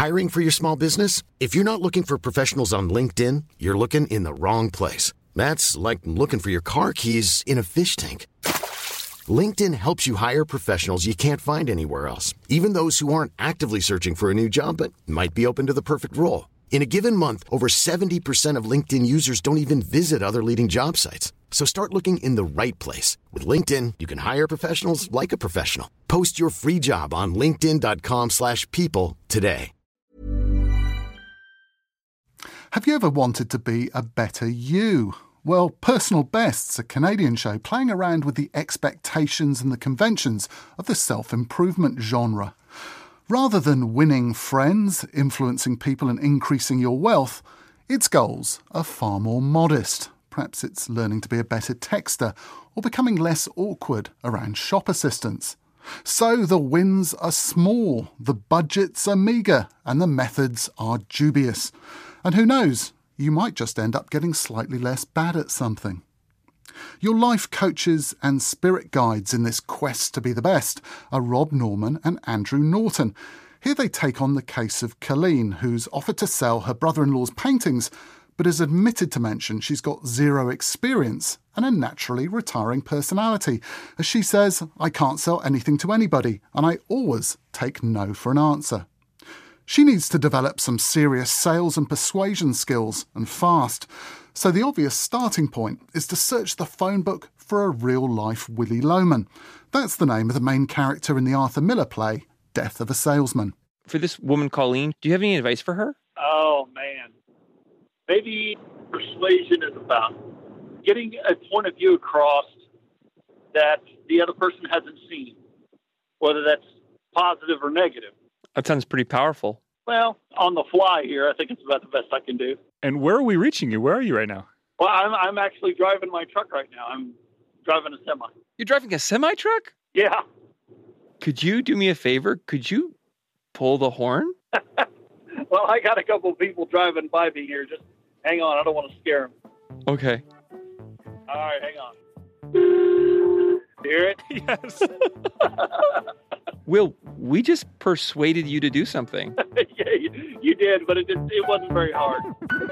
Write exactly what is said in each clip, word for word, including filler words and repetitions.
Hiring for your small business? If you're not looking for professionals on LinkedIn, you're looking in the wrong place. That's like looking for your car keys in a fish tank. LinkedIn helps you hire professionals you can't find anywhere else, even those who aren't actively searching for a new job but might be open to the perfect role. In a given month, over seventy percent of LinkedIn users don't even visit other leading job sites. So start looking in the right place. With LinkedIn, you can hire professionals like a professional. Post your free job on linkedin.com slash people today. Have you ever wanted to be a better you? Well, Personal Best's a Canadian show playing around with the expectations and the conventions of the self-improvement genre. Rather than winning friends, influencing people and increasing your wealth, its goals are far more modest. Perhaps it's learning to be a better texter or becoming less awkward around shop assistants. So the wins are small, the budgets are meagre, and the methods are dubious. And who knows, you might just end up getting slightly less bad at something. Your life coaches and spirit guides in this quest to be the best are Rob Norman and Andrew Norton. Here they take on the case of Colleen, who's offered to sell her brother-in-law's paintings, but has admitted to mention she's got zero experience and a naturally retiring personality. As she says, I can't sell anything to anybody, and I always take no for an answer. She needs to develop some serious sales and persuasion skills, and fast. So the obvious starting point is to search the phone book for a real-life Willy Loman. That's the name of the main character in the Arthur Miller play, Death of a Salesman. For this woman, Colleen, do you have any advice for her? Oh, man. Maybe persuasion is about getting a point of view across that the other person hasn't seen, whether that's positive or negative. That sounds pretty powerful. Well, on the fly here, I think it's about the best I can do. And where are we reaching you? Where are you right now? Well, I'm I'm actually driving my truck right now. I'm driving a semi. You're driving a semi-truck? Yeah. Could you do me a favor? Could you pull the horn? Well, I got a couple of people driving by me here. Just hang on. I don't want to scare them. Okay. All right, hang on. Hear it? Yes. Will, we just persuaded you to do something. Yeah, you, you did, but it did, it wasn't very hard.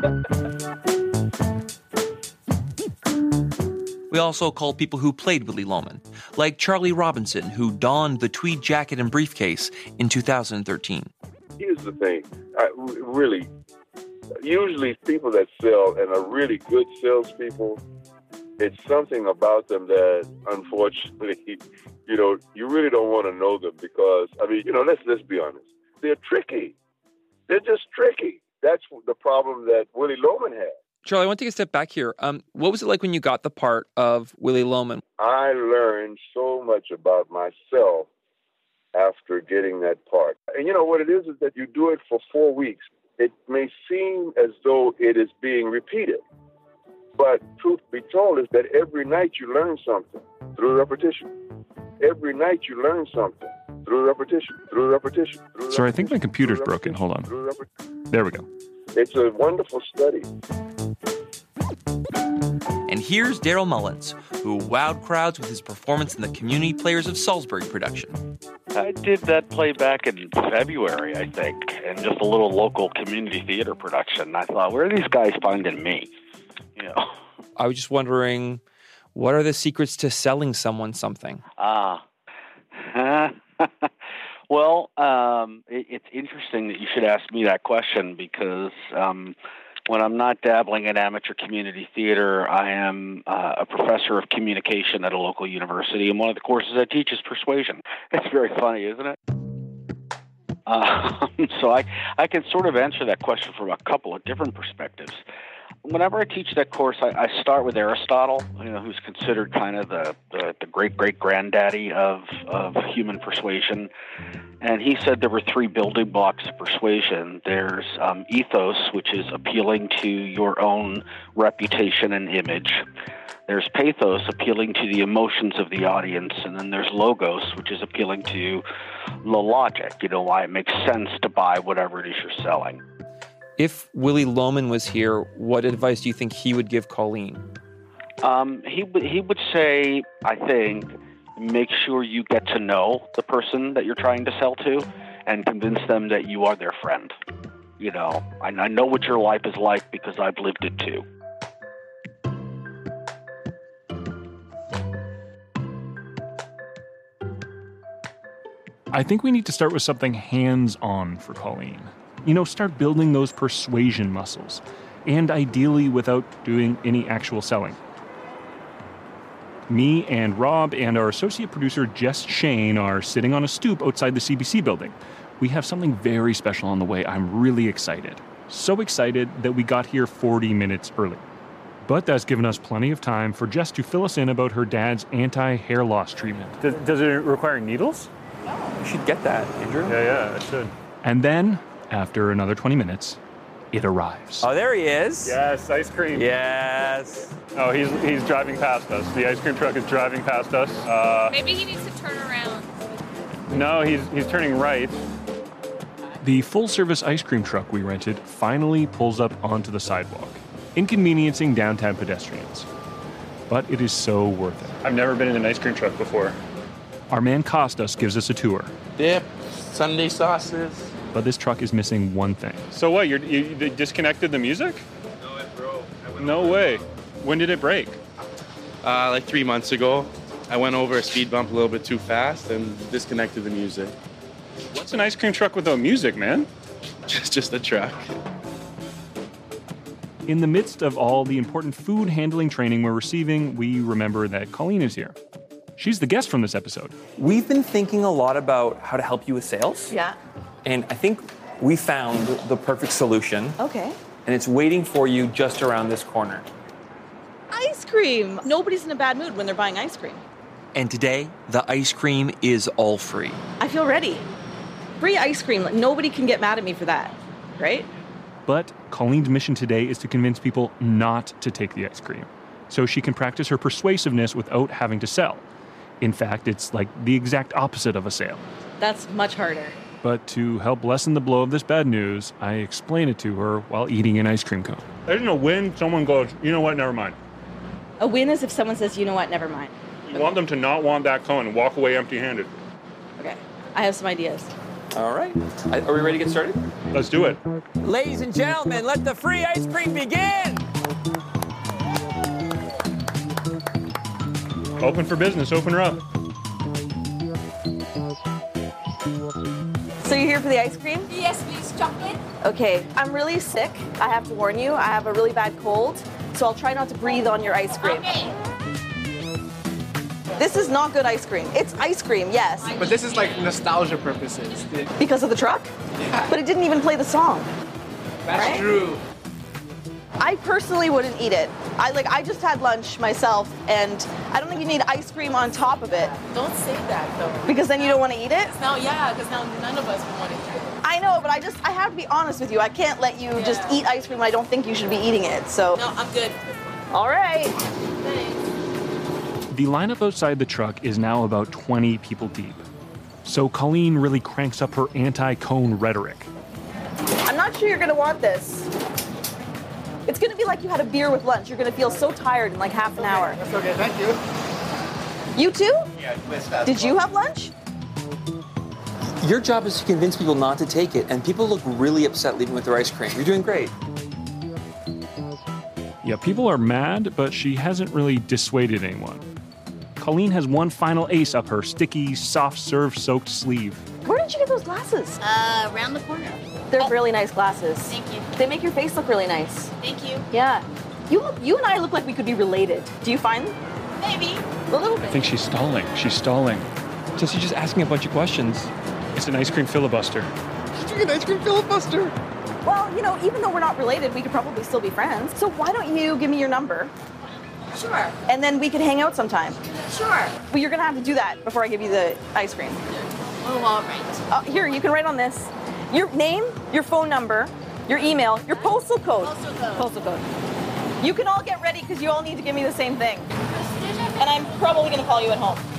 We also called people who played Willy Loman, like Charlie Robinson, who donned the tweed jacket and briefcase in two thousand thirteen. Here's the thing. I, really, usually people that sell and are really good salespeople, it's something about them that, unfortunately, you know, you really don't want to know them because, I mean, you know, let's let's be honest. They're tricky. They're just tricky. That's the problem that Willy Loman had. Charlie, I want to take a step back here. Um, what was it like when you got the part of Willy Loman? I learned so much about myself after getting that part. And you know what it is, is that you do it for four weeks. It may seem as though it is being repeated. But truth be told is that every night you learn something through repetition. Every night you learn something through repetition, through repetition. Through Sorry, I think my computer's broken. Hold on. There we go. It's a wonderful study. And here's Daryl Mullins, who wowed crowds with his performance in the Community Players of Salisbury production. I did that play back in February, I think, in just a little local community theater production. I thought, where are these guys finding me? You know. I was just wondering, what are the secrets to selling someone something? Ah. Uh, well, um, it, it's interesting that you should ask me that question because um, when I'm not dabbling in amateur community theater, I am uh, a professor of communication at a local university, and one of the courses I teach is persuasion. It's very funny, isn't it? Uh, so I, I can sort of answer that question from a couple of different perspectives. Whenever I teach that course, I, I start with Aristotle, you know, who's considered kind of the, the, the great-great-granddaddy of, of human persuasion. And he said there were three building blocks of persuasion. There's um, ethos, which is appealing to your own reputation and image. There's pathos, appealing to the emotions of the audience. And then there's logos, which is appealing to the logic, you know, why it makes sense to buy whatever it is you're selling. If Willy Loman was here, what advice do you think he would give Colleen? Um, he would he would say, I think, make sure you get to know the person that you're trying to sell to, and convince them that you are their friend. You know, I, I know what your life is like because I've lived it too. I think we need to start with something hands-on for Colleen. You know, start building those persuasion muscles, and ideally without doing any actual selling. Me and Rob and our associate producer Jess Shane are sitting on a stoop outside the C B C building. We have something very special on the way. I'm really excited. So excited that we got here forty minutes early. But that's given us plenty of time for Jess to fill us in about her dad's anti-hair loss treatment. Does, does it require needles? You should get that, Andrew. Yeah, yeah, I should. And then, after another twenty minutes, it arrives. Oh, there he is. Yes, ice cream. Yes. Oh, he's he's driving past us. The ice cream truck is driving past us. Uh, Maybe he needs to turn around. no, he's he's turning right. The full-service ice cream truck we rented finally pulls up onto the sidewalk, inconveniencing downtown pedestrians. But it is so worth it. I've never been in an ice cream truck before. Our man Costas gives us a tour. Dip, Sunday sauces. But this truck is missing one thing. So what, you're, you you disconnected the music? No, it broke. No way. When did it break? Uh, like three months ago. I went over a speed bump a little bit too fast and disconnected the music. What's an ice cream truck without music, man? Just, just a truck. In the midst of all the important food handling training we're receiving, we remember that Colleen is here. She's the guest from this episode. We've been thinking a lot about how to help you with sales. Yeah. And I think we found the perfect solution. Okay. And it's waiting for you just around this corner. Ice cream. Nobody's in a bad mood when they're buying ice cream. And today, the ice cream is all free. I feel ready. Free ice cream. Like, nobody can get mad at me for that, right? But Colleen's mission today is to convince people not to take the ice cream, so she can practice her persuasiveness without having to sell. In fact, it's like the exact opposite of a sale. That's much harder. But to help lessen the blow of this bad news, I explain it to her while eating an ice cream cone. There's no win. Someone goes, you know what, never mind. A win is if someone says, you know what, never mind. You okay. want them to not want that cone and walk away empty-handed. Okay. I have some ideas. All right. Are we ready to get started? Let's do it. Ladies and gentlemen, let the free ice cream begin! Open for business. Open her up. So you're here for the ice cream? Yes, please. Chocolate? Okay. I'm really sick. I have to warn you. I have a really bad cold, so I'll try not to breathe on your ice cream. Okay. This is not good ice cream. It's ice cream, yes. But this is like nostalgia purposes. Because of the truck? Yeah. But it didn't even play the song. That's right? true. I personally wouldn't eat it. I like I just had lunch myself, and I don't think you need ice cream on top of it. Don't say that though. Because then you don't want to eat it? No, yeah, because now none of us would want to eat it. I know, but I just I have to be honest with you. I can't let you yeah. just eat ice cream when I don't think you should be eating it. So no, I'm good. All right. Thanks. The lineup outside the truck is now about twenty people deep. So Colleen really cranks up her anti-cone rhetoric. I'm not sure you're going to want this. It's going to be like you had a beer with lunch. You're going to feel so tired in like half an okay, hour. That's okay, thank you. You too? Yeah, it's fast. Did you have lunch? Your job is to convince people not to take it, and people look really upset leaving with their ice cream. You're doing great. Yeah, people are mad, but she hasn't really dissuaded anyone. Colleen has one final ace up her sticky, soft-serve soaked sleeve. Where did you get those glasses? Uh, around the corner. They're oh. really nice glasses. Thank you. They make your face look really nice. Thank you. Yeah. You look. You and I look like we could be related. Do you find? Maybe. A little bit. I think she's stalling. She's stalling. So she's just asking a bunch of questions. It's an ice cream filibuster. She's doing an ice cream filibuster. Well, you know, even though we're not related, we could probably still be friends. So why don't you give me your number? Sure. And then we could hang out sometime. Sure. But you're going to have to do that before I give you the ice cream. Oh, all right. Uh, here, you can write on this. Your name, your phone number, your email, your postal code. Postal code. Postal code. You can all get ready because you all need to give me the same thing. And I'm probably going to call you at home.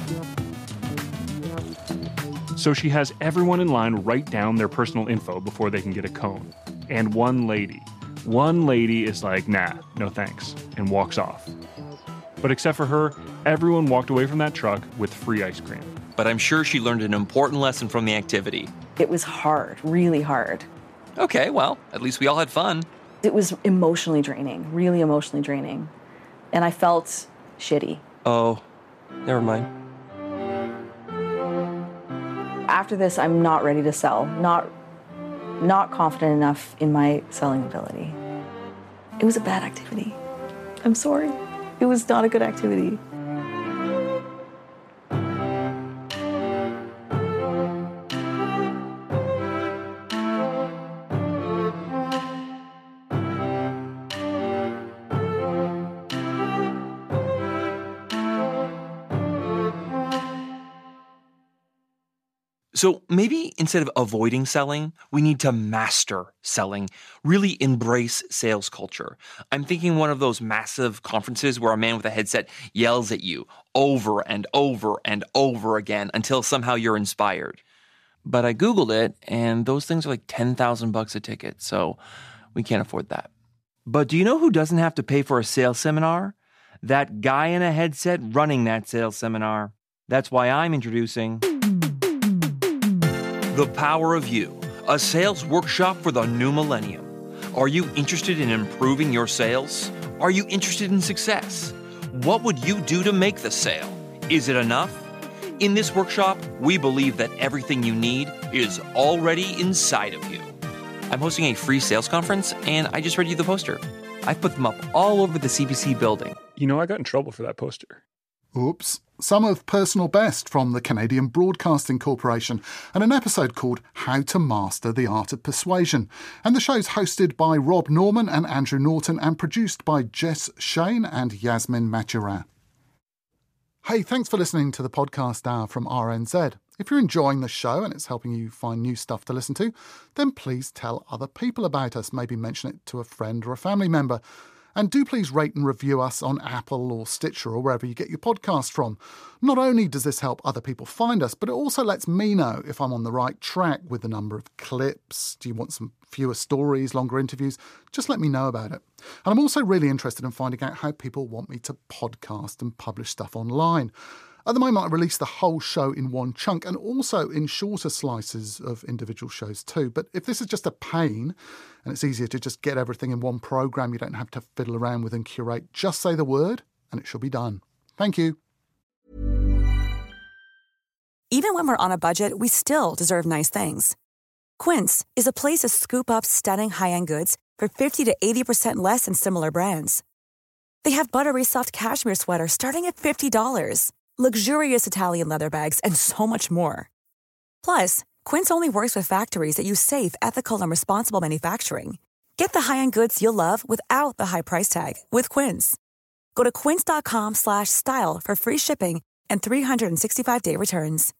So she has everyone in line write down their personal info before they can get a cone. And one lady, one lady is like, nah, no thanks, and walks off. But except for her, everyone walked away from that truck with free ice cream. But I'm sure she learned an important lesson from the activity. It was hard, really hard. Okay, well, at least we all had fun. It was emotionally draining, really emotionally draining. And I felt shitty. Oh, never mind. After this, I'm not ready to sell, not, not confident enough in my selling ability. It was a bad activity. I'm sorry. It was not a good activity. So maybe instead of avoiding selling, we need to master selling, really embrace sales culture. I'm thinking one of those massive conferences where a man with a headset yells at you over and over and over again until somehow you're inspired. But I Googled it, and those things are like ten thousand bucks a ticket, so we can't afford that. But do you know who doesn't have to pay for a sales seminar? That guy in a headset running that sales seminar. That's why I'm introducing The Power of You, a sales workshop for the new millennium. Are you interested in improving your sales? Are you interested in success? What would you do to make the sale? Is it enough? In this workshop, we believe that everything you need is already inside of you. I'm hosting a free sales conference, and I just read you the poster. I've put them up all over the C B C building. You know, I got in trouble for that poster. Oops. Some of Personal Best from the Canadian Broadcasting Corporation and an episode called How to Master the Art of Persuasion. And the show's hosted by Rob Norman and Andrew Norton and produced by Jess Shane and Yasmin Mathurin. Hey, thanks for listening to the podcast hour from R N Z. If you're enjoying the show and it's helping you find new stuff to listen to, then please tell other people about us. Maybe mention it to a friend or a family member. And do please rate and review us on Apple or Stitcher or wherever you get your podcast from. Not only does this help other people find us, but it also lets me know if I'm on the right track with the number of clips. Do you want some fewer stories, longer interviews? Just let me know about it. And I'm also really interested in finding out how people want me to podcast and publish stuff online. At the moment, I release the whole show in one chunk and also in shorter slices of individual shows too. But if this is just a pain and it's easier to just get everything in one program you don't have to fiddle around with and curate, just say the word and it shall be done. Thank you. Even when we're on a budget, we still deserve nice things. Quince is a place to scoop up stunning high-end goods for fifty to eighty percent less than similar brands. They have buttery soft cashmere sweaters starting at fifty dollars. Luxurious Italian leather bags, and so much more. Plus, Quince only works with factories that use safe, ethical, and responsible manufacturing. Get the high-end goods you'll love without the high price tag with Quince. Go to quince.com slash style for free shipping and three sixty-five day returns.